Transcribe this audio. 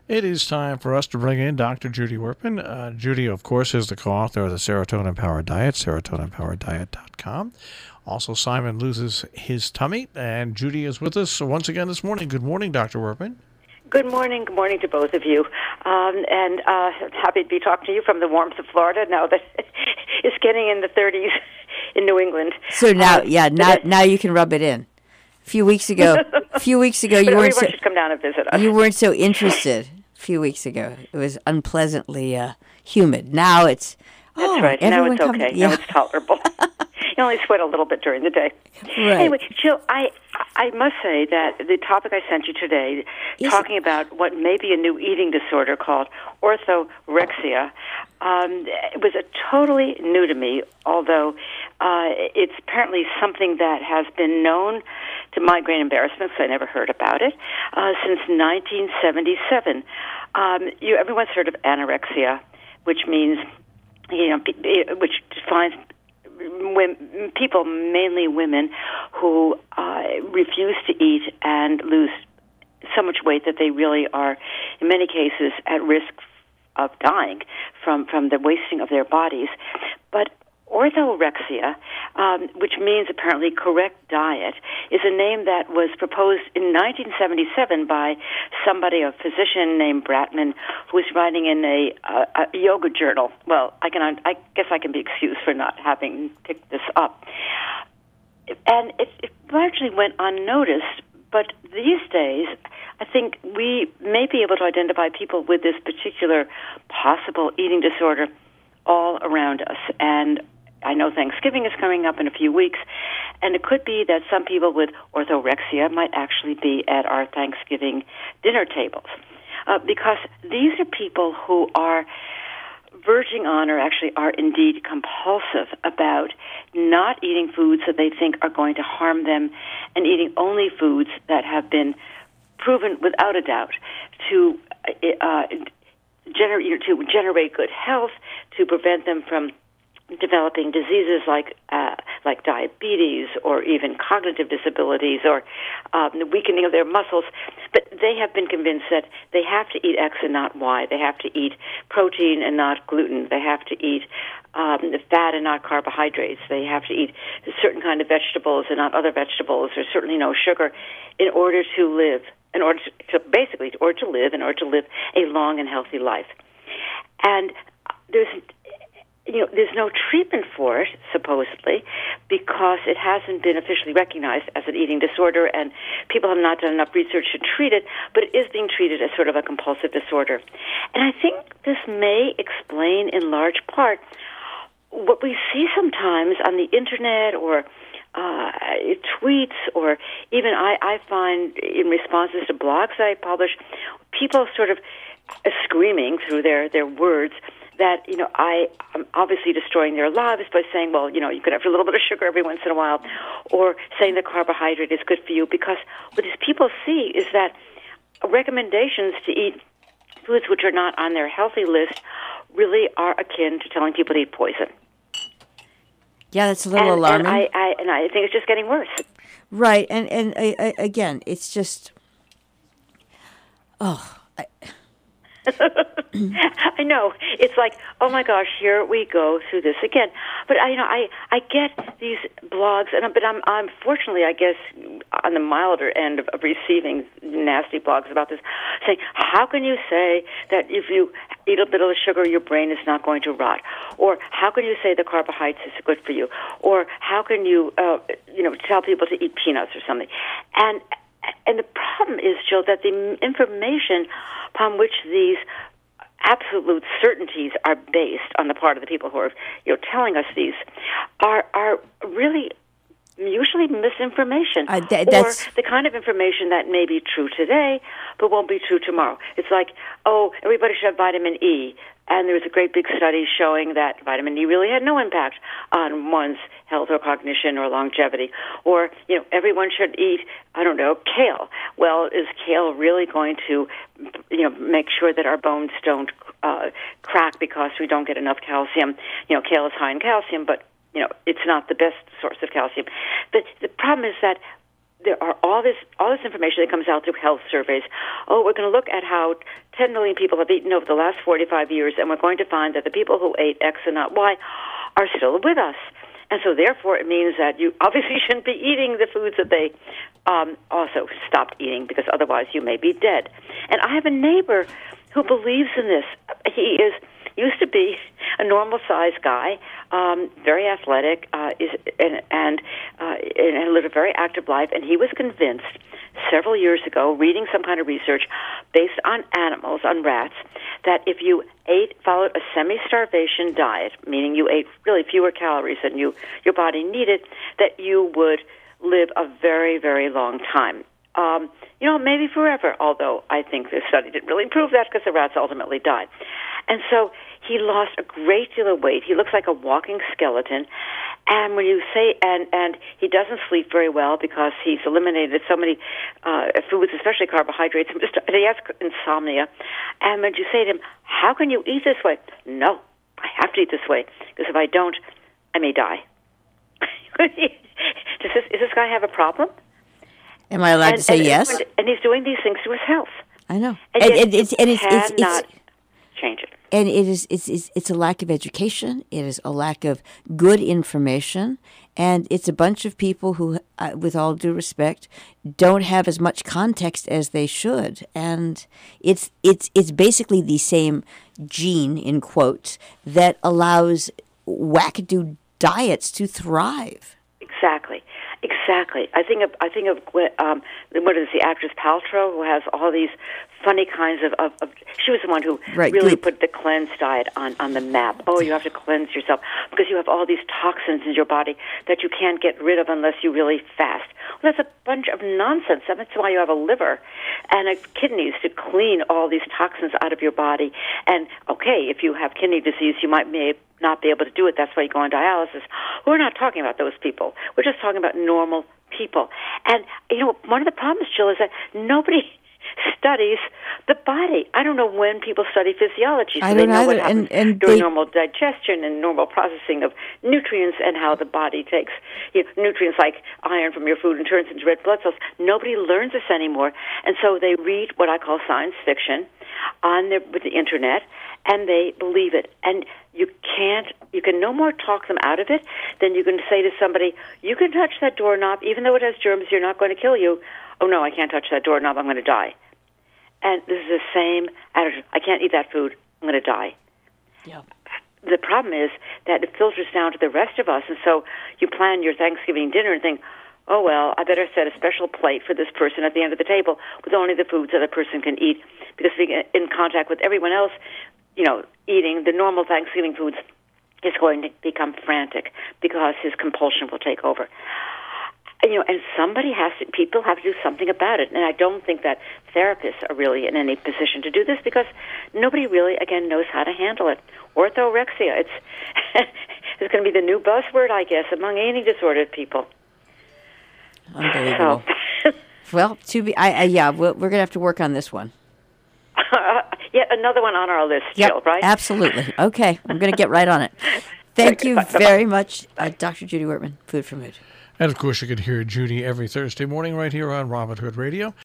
It is time for us to bring in Dr. Judy Werpin. Judy, of course, is the co-author of the Serotonin Powered Diet, serotoninpowereddiet.com. Also, Simon Loses His Tummy, and Judy is with us once again this morning. Good morning, Dr. Werpin. Good morning. Good morning to both of you. And happy to be talking to you from the warmth of Florida now that it's getting in the 30s in New England. So now, now you can rub it in. A few weeks ago, you weren't so, should come down and visit us. You weren't so interested. A few weeks ago, it was unpleasantly humid. Now it's that's right. Now it's okay. Yeah. Now it's tolerable. You only sweat a little bit during the day. Right. Anyway, Jill, I must say that the topic I sent you today, talking about what may be a new eating disorder called orthorexia, it was totally new to me, although it's apparently something that has been known, to my great embarrassment, because I never heard about it, since 1977. Everyone's heard of anorexia, which means, which defines people, mainly women, who refuse to eat and lose so much weight that they really are, in many cases, at risk of dying from the wasting of their bodies. But orthorexia, which means apparently correct diet, is a name that was proposed in 1977 by somebody, a physician named Bratman, who was writing in a yoga journal. Well, I guess I can be excused for not having picked this up. And it largely went unnoticed, but these days, I think we may be able to identify people with this particular possible eating disorder all around us. And I know Thanksgiving is coming up in a few weeks, and it could be that some people with orthorexia might actually be at our Thanksgiving dinner tables, because these are people who are verging on, or actually are indeed compulsive about not eating foods that they think are going to harm them, and eating only foods that have been proven without a doubt to generate good health, to prevent them from developing diseases like diabetes or even cognitive disabilities or the weakening of their muscles. But they have been convinced that they have to eat X and not Y. They have to eat protein and not gluten. They have to eat fat and not carbohydrates. They have to eat a certain kind of vegetables and not other vegetables, or certainly no sugar, in order to live, in order to live a long and healthy life. And there's no treatment for it, supposedly, because it hasn't been officially recognized as an eating disorder, and people have not done enough research to treat it, but it is being treated as sort of a compulsive disorder. And I think this may explain, in large part, what we see sometimes on the Internet or tweets, or even I find in responses to blogs I publish, people sort of screaming through their words that, I'm obviously destroying their lives by saying, well, you could have a little bit of sugar every once in a while, or saying that carbohydrate is good for you, because what these people see is that recommendations to eat foods which are not on their healthy list really are akin to telling people to eat poison. Yeah, that's a little alarming. And I think it's just getting worse. Right, and again, it's just, I know. It's like, oh my gosh, here we go through this again. But I get these blogs, but I'm fortunately, I guess, on the milder end of receiving nasty blogs about this, saying, how can you say that if you eat a bit of sugar, your brain is not going to rot? Or how can you say the carbohydrates is good for you? Or how can you, tell people to eat peanuts or something? And the problem is, Jill, that the information upon which these absolute certainties are based on the part of the people who are telling us these are really usually misinformation, or the kind of information that may be true today but won't be true tomorrow. It's like, oh, everybody should have vitamin E, and there was a great big study showing that vitamin E really had no impact on one's health or cognition or longevity. Or, everyone should eat, kale. Well, is kale really going to, make sure that our bones don't crack because we don't get enough calcium? Kale is high in calcium, but it's not the best source of calcium. But the problem is that there are all this information that comes out through health surveys. Oh, we're going to look at how 10 million people have eaten over the last 45 years, and we're going to find that the people who ate X and not Y are still with us. And so, therefore, it means that you obviously shouldn't be eating the foods that they also stopped eating, because otherwise you may be dead. And I have a neighbor who believes in this. He used to be a normal-sized guy, very athletic, and lived a very active life. And he was convinced several years ago, reading some kind of research based on animals, on rats, that if you followed a semi-starvation diet, meaning you ate really fewer calories than your body needed, that you would live a very, very long time. Maybe forever, although I think this study didn't really prove that, because the rats ultimately died. And so he lost a great deal of weight. He looks like a walking skeleton. And when you say, and he doesn't sleep very well because he's eliminated so many foods, especially carbohydrates, and he has insomnia. And when you say to him, how can you eat this way? No, I have to eat this way, because if I don't, I may die. Is this guy have a problem? Am I allowed to say yes? And he's doing these things to his health. I know. And it's change it. And it's a lack of education. It is a lack of good information, and it's a bunch of people who, with all due respect, don't have as much context as they should. And it's basically the same gene, in quotes, that allows wackadoo diets to thrive. Exactly. I think of what is the actress Paltrow, who has all these funny kinds of she was the one who really put the cleanse diet on the map. Oh, you have to cleanse yourself because you have all these toxins in your body that you can't get rid of unless you really fast. Well, that's a bunch of nonsense. That's why you have a liver and kidneys to clean all these toxins out of your body. And okay, if you have kidney disease, you might not be able to do it. That's why you go on dialysis. We're not talking about those people. We're just talking about normal people. And, one of the problems, Jill, is that nobody studies the body. I don't know when people study physiology, so they know what happens during normal digestion and normal processing of nutrients, and how the body takes nutrients like iron from your food and turns into red blood cells. Nobody learns this anymore, and so they read what I call science fiction with the internet, and they believe it. And you can no more talk them out of it than you can say to somebody, you can touch that doorknob, even though it has germs, you're not going to kill you. Oh, no, I can't touch that doorknob, I'm going to die. And this is the same attitude. I can't eat that food, I'm going to die. Yeah. The problem is that it filters down to the rest of us, and so you plan your Thanksgiving dinner and think, oh, well, I better set a special plate for this person at the end of the table with only the foods that a person can eat, because being in contact with everyone else, eating the normal Thanksgiving foods is going to become frantic because his compulsion will take over. And people have to do something about it. And I don't think that therapists are really in any position to do this, because nobody really, again, knows how to handle it. Orthorexia, it's going to be the new buzzword, I guess, among eating disordered people. Unbelievable. Well, we're going to have to work on this one. Yet another one on our list, Jill, right? Absolutely. Okay, I'm going to get right on it. Thank you very much, Dr. Judy Wertman, Food for Mood. And, of course, you can hear Judy every Thursday morning right here on Robin Hood Radio.